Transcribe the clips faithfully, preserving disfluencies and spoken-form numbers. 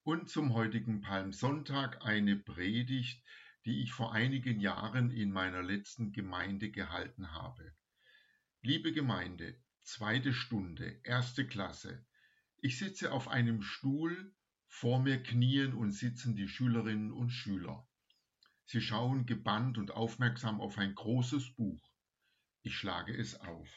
Und zum heutigen Palmsonntag eine Predigt, die ich vor einigen Jahren in meiner letzten Gemeinde gehalten habe. Liebe Gemeinde, zweite Stunde, erste Klasse. Ich sitze auf einem Stuhl, vor mir knien und sitzen die Schülerinnen und Schüler. Sie schauen gebannt und aufmerksam auf ein großes Buch. Ich schlage es auf.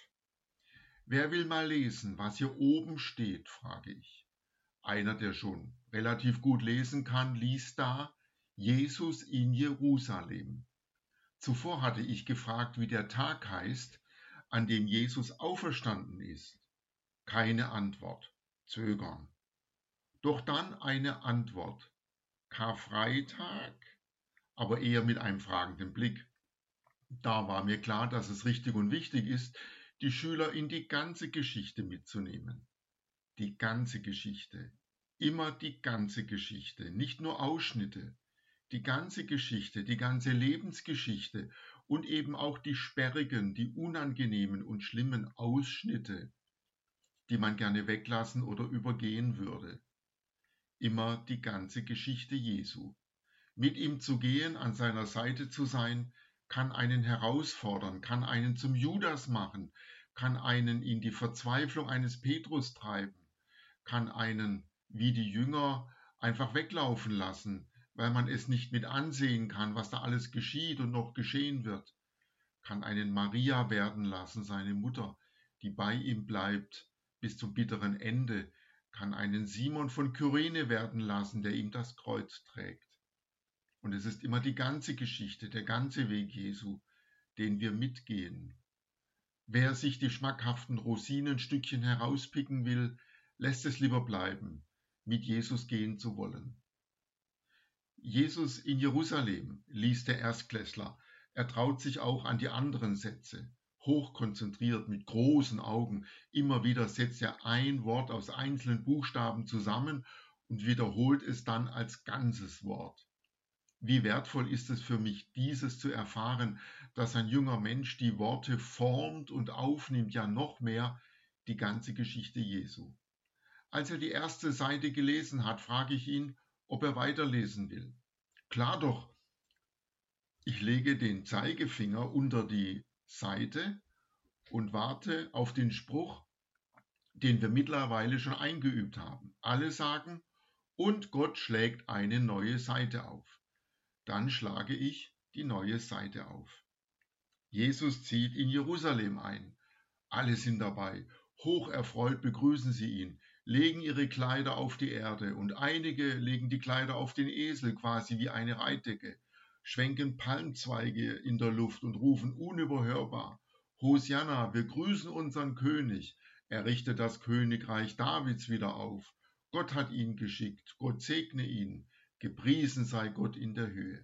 Wer will mal lesen, was hier oben steht, frage ich. Einer, der schon relativ gut lesen kann, liest da: Jesus in Jerusalem. Zuvor hatte ich gefragt, wie der Tag heißt, an dem Jesus auferstanden ist. Keine Antwort. Zögern. Doch dann eine Antwort. Karfreitag? Aber eher mit einem fragenden Blick. Da war mir klar, dass es richtig und wichtig ist, die Schüler in die ganze Geschichte mitzunehmen. Die ganze Geschichte. Immer die ganze Geschichte, nicht nur Ausschnitte. Die ganze Geschichte, die ganze Lebensgeschichte und eben auch die sperrigen, die unangenehmen und schlimmen Ausschnitte, die man gerne weglassen oder übergehen würde. Immer die ganze Geschichte Jesu. Mit ihm zu gehen, an seiner Seite zu sein, kann einen herausfordern, kann einen zum Judas machen, kann einen in die Verzweiflung eines Petrus treiben, kann einen, wie die Jünger, einfach weglaufen lassen, weil man es nicht mit ansehen kann, was da alles geschieht und noch geschehen wird, kann einen Maria werden lassen, seine Mutter, die bei ihm bleibt bis zum bitteren Ende, kann einen Simon von Kyrene werden lassen, der ihm das Kreuz trägt. Und es ist immer die ganze Geschichte, der ganze Weg Jesu, den wir mitgehen. Wer sich die schmackhaften Rosinenstückchen herauspicken will, lässt es lieber bleiben, mit Jesus gehen zu wollen. Jesus in Jerusalem, liest der Erstklässler. Er traut sich auch an die anderen Sätze. Hochkonzentriert, mit großen Augen. Immer wieder setzt er ein Wort aus einzelnen Buchstaben zusammen und wiederholt es dann als ganzes Wort. Wie wertvoll ist es für mich, dieses zu erfahren, dass ein junger Mensch die Worte formt und aufnimmt, ja noch mehr, die ganze Geschichte Jesu. Als er die erste Seite gelesen hat, frage ich ihn, ob er weiterlesen will. Klar doch, ich lege den Zeigefinger unter die Seite und warte auf den Spruch, den wir mittlerweile schon eingeübt haben. Alle sagen, und Gott schlägt eine neue Seite auf. Dann schlage ich die neue Seite auf. Jesus zieht in Jerusalem ein. Alle sind dabei. Hocherfreut begrüßen sie ihn, legen ihre Kleider auf die Erde und einige legen die Kleider auf den Esel, quasi wie eine Reitdecke, schwenken Palmzweige in der Luft und rufen unüberhörbar: Hosianna, wir grüßen unseren König. Er richtet das Königreich Davids wieder auf. Gott hat ihn geschickt. Gott segne ihn. Gepriesen sei Gott in der Höhe.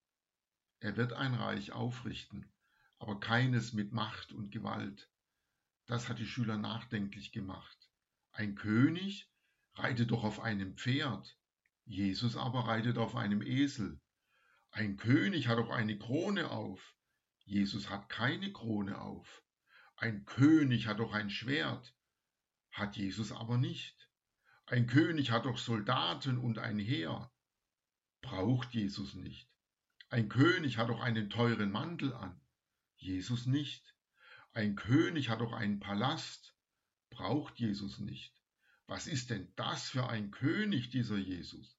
Er wird ein Reich aufrichten, aber keines mit Macht und Gewalt. Das hat die Schüler nachdenklich gemacht. Ein König reitet doch auf einem Pferd, Jesus aber reitet auf einem Esel. Ein König hat doch eine Krone auf, Jesus hat keine Krone auf. Ein König hat doch ein Schwert, hat Jesus aber nicht. Ein König hat doch Soldaten und ein Heer, braucht Jesus nicht. Ein König hat doch einen teuren Mantel an, Jesus nicht. Ein König hat doch einen Palast, braucht Jesus nicht. Was ist denn das für ein König, dieser Jesus?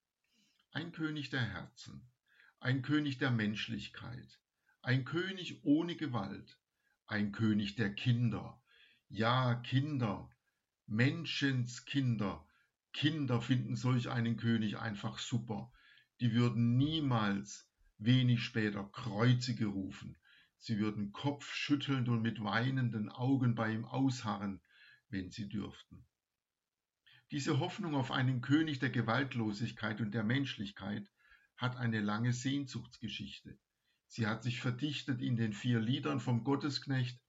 Ein König der Herzen, ein König der Menschlichkeit, ein König ohne Gewalt, ein König der Kinder. Ja, Kinder, Menschenskinder. Kinder finden solch einen König einfach super. Die würden niemals wenig später Kreuzige rufen. Sie würden kopfschüttelnd und mit weinenden Augen bei ihm ausharren, wenn sie dürften. Diese Hoffnung auf einen König der Gewaltlosigkeit und der Menschlichkeit hat eine lange Sehnsuchtsgeschichte. Sie hat sich verdichtet in den vier Liedern vom Gottesknecht,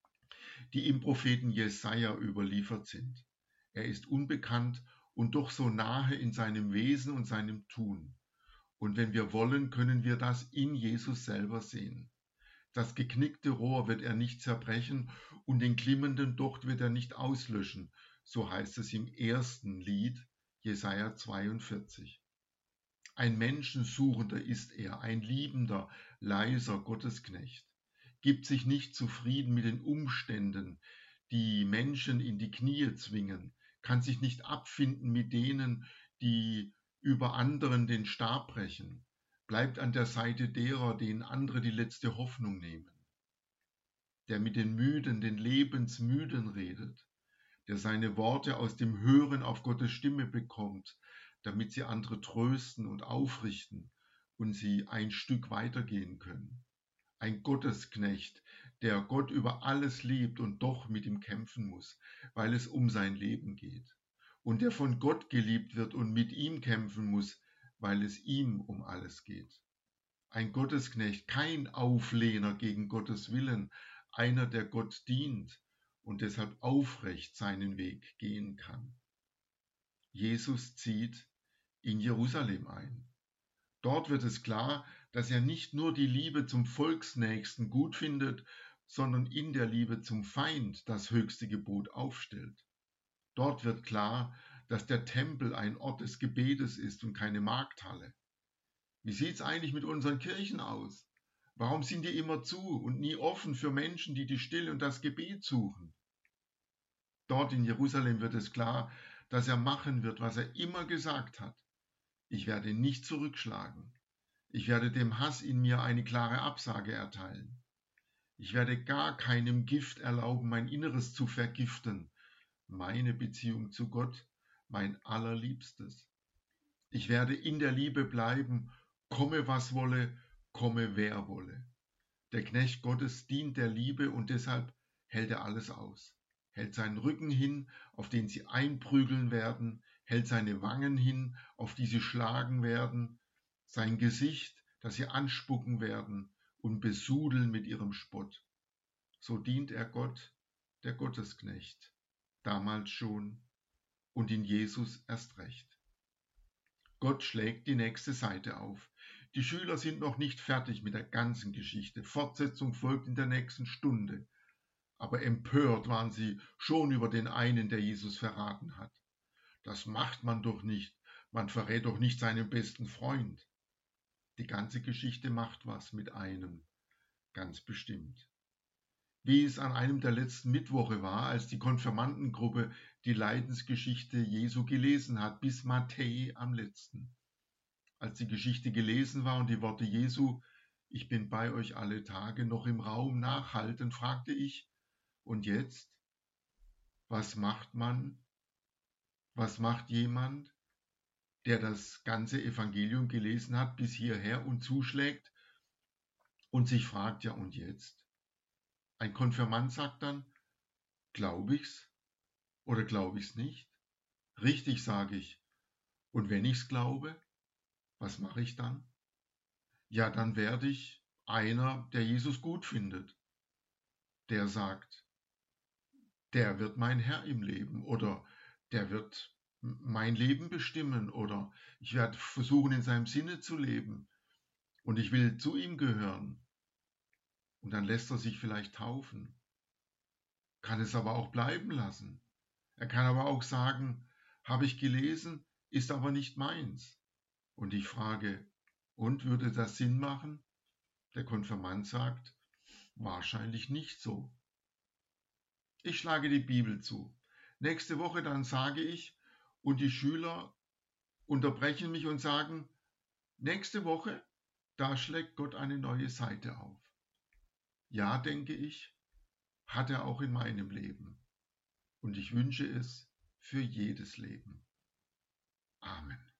die im Propheten Jesaja überliefert sind. Er ist unbekannt und doch so nahe in seinem Wesen und seinem Tun. Und wenn wir wollen, können wir das in Jesus selber sehen. Das geknickte Rohr wird er nicht zerbrechen und den glimmenden Docht wird er nicht auslöschen, so heißt es im ersten Lied, Jesaja zweiundvierzig. Ein Menschensuchender ist er, ein liebender, leiser Gottesknecht, gibt sich nicht zufrieden mit den Umständen, die Menschen in die Knie zwingen, kann sich nicht abfinden mit denen, die über anderen den Stab brechen, bleibt an der Seite derer, denen andere die letzte Hoffnung nehmen, der mit den Müden, den Lebensmüden redet, der seine Worte aus dem Hören auf Gottes Stimme bekommt, damit sie andere trösten und aufrichten und sie ein Stück weitergehen können. Ein Gottesknecht, der Gott über alles liebt und doch mit ihm kämpfen muss, weil es um sein Leben geht. Und der von Gott geliebt wird und mit ihm kämpfen muss, weil es ihm um alles geht. Ein Gottesknecht, kein Auflehner gegen Gottes Willen, einer, der Gott dient und deshalb aufrecht seinen Weg gehen kann. Jesus zieht in Jerusalem ein. Dort wird es klar, dass er nicht nur die Liebe zum Volksnächsten gut findet, sondern in der Liebe zum Feind das höchste Gebot aufstellt. Dort wird klar, dass der Tempel ein Ort des Gebetes ist und keine Markthalle. Wie sieht es eigentlich mit unseren Kirchen aus? Warum sind die immer zu und nie offen für Menschen, die die Stille und das Gebet suchen? Dort in Jerusalem wird es klar, dass er machen wird, was er immer gesagt hat. Ich werde nicht zurückschlagen. Ich werde dem Hass in mir eine klare Absage erteilen. Ich werde gar keinem Gift erlauben, mein Inneres zu vergiften, meine Beziehung zu Gott, mein Allerliebstes. Ich werde in der Liebe bleiben, komme was wolle, komme wer wolle. Der Knecht Gottes dient der Liebe und deshalb hält er alles aus. Hält seinen Rücken hin, auf den sie einprügeln werden, hält seine Wangen hin, auf die sie schlagen werden, sein Gesicht, das sie anspucken werden und besudeln mit ihrem Spott. So dient er Gott, der Gottesknecht, damals schon und in Jesus erst recht. Gott schlägt die nächste Seite auf. Die Schüler sind noch nicht fertig mit der ganzen Geschichte. Fortsetzung folgt in der nächsten Stunde. Aber empört waren sie schon über den einen, der Jesus verraten hat. Das macht man doch nicht. Man verrät doch nicht seinen besten Freund. Die ganze Geschichte macht was mit einem, ganz bestimmt. Wie es an einem der letzten Mittwoche war, als die Konfirmandengruppe die Leidensgeschichte Jesu gelesen hat, bis Matthäi am letzten. Als die Geschichte gelesen war und die Worte Jesu, ich bin bei euch alle Tage, noch im Raum nachhalten, fragte ich, und jetzt? Was macht man? Was macht jemand, der das ganze Evangelium gelesen hat bis hierher und zuschlägt und sich fragt, ja und jetzt? Ein Konfirmand sagt dann, glaube ich's oder glaube ich's nicht? Richtig, sage ich. Und wenn ich's glaube, was mache ich dann? Ja, dann werde ich einer, der Jesus gut findet. Der sagt, der wird mein Herr im Leben oder der wird mein Leben bestimmen oder ich werde versuchen, in seinem Sinne zu leben und ich will zu ihm gehören. Und dann lässt er sich vielleicht taufen, kann es aber auch bleiben lassen. Er kann aber auch sagen, habe ich gelesen, ist aber nicht meins. Und ich frage, und würde das Sinn machen? Der Konfirmand sagt, wahrscheinlich nicht so. Ich schlage die Bibel zu. Nächste Woche dann sage ich, und die Schüler unterbrechen mich und sagen, nächste Woche, da schlägt Gott eine neue Seite auf. Ja, denke ich, hat er auch in meinem Leben. Und ich wünsche es für jedes Leben. Amen.